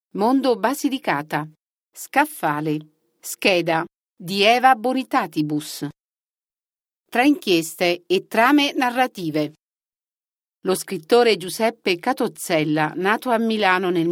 Mondo Basilicata. Scaffale. Scheda di Eva Bonitatibus. Tra inchieste e trame narrative. Lo scrittore Giuseppe Catozzella, nato a Milano nel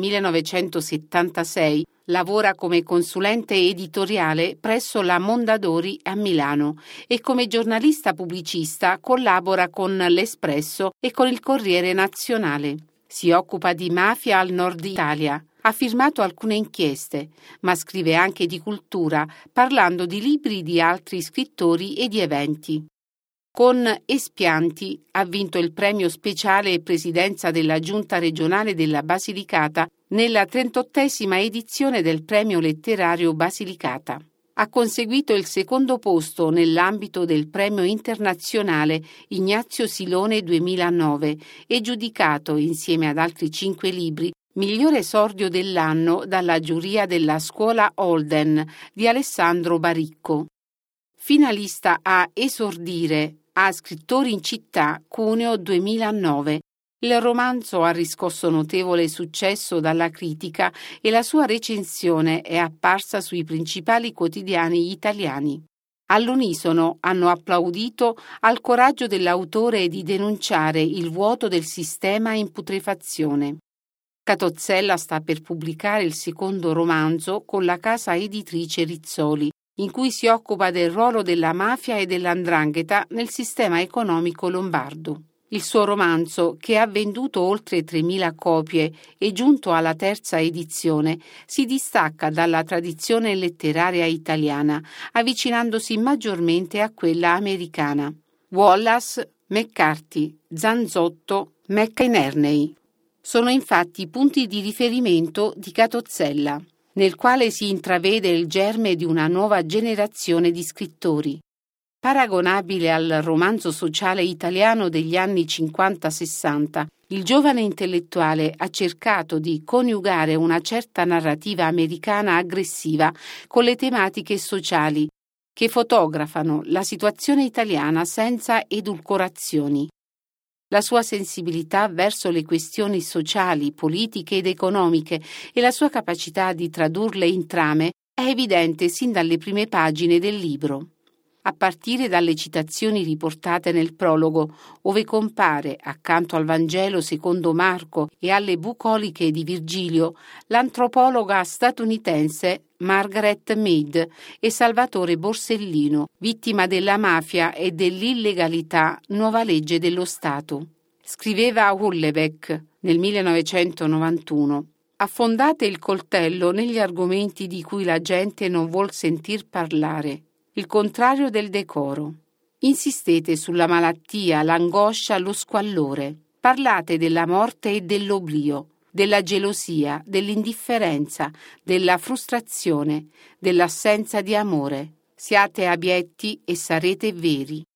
1976, lavora come consulente editoriale presso la Mondadori a Milano e come giornalista pubblicista collabora con l'Espresso e con il Corriere Nazionale. Si occupa di mafia al nord Italia. Ha firmato alcune inchieste, ma scrive anche di cultura, parlando di libri di altri scrittori e di eventi. Con Espianti ha vinto il premio speciale Presidenza della Giunta regionale della Basilicata nella 38ª edizione del Premio Letterario Basilicata. Ha conseguito il secondo posto nell'ambito del Premio Internazionale Ignazio Silone 2009 e giudicato, insieme ad altri 5 libri, migliore esordio dell'anno dalla giuria della Scuola Holden di Alessandro Baricco. Finalista a Esordire a Scrittori in città Cuneo 2009. Il romanzo ha riscosso notevole successo dalla critica e la sua recensione è apparsa sui principali quotidiani italiani. All'unisono hanno applaudito al coraggio dell'autore di denunciare il vuoto del sistema in putrefazione. Catozzella sta per pubblicare il secondo romanzo con la casa editrice Rizzoli, in cui si occupa del ruolo della mafia e dell''ndrangheta nel sistema economico lombardo. Il suo romanzo, che ha venduto oltre 3.000 copie e giunto alla 3ª edizione, si distacca dalla tradizione letteraria italiana, avvicinandosi maggiormente a quella americana. Wallace, McCarthy, Zanzotto, McInerney sono infatti punti di riferimento di Catozzella, nel quale si intravede il germe di una nuova generazione di scrittori. Paragonabile al romanzo sociale italiano degli anni 50-60, il giovane intellettuale ha cercato di coniugare una certa narrativa americana aggressiva con le tematiche sociali, che fotografano la situazione italiana senza edulcorazioni. La sua sensibilità verso le questioni sociali, politiche ed economiche e la sua capacità di tradurle in trame è evidente sin dalle prime pagine del libro. A partire dalle citazioni riportate nel prologo, ove compare, accanto al Vangelo secondo Marco e alle bucoliche di Virgilio, l'antropologa statunitense Margaret Mead e Salvatore Borsellino, vittima della mafia e dell'illegalità, nuova legge dello Stato. Scriveva Houellebecq nel 1991. Affondate il coltello negli argomenti di cui la gente non vuol sentir parlare. Il contrario del decoro. Insistete sulla malattia, l'angoscia, lo squallore. Parlate della morte e dell'oblio, della gelosia, dell'indifferenza, della frustrazione, dell'assenza di amore. Siate abietti e sarete veri.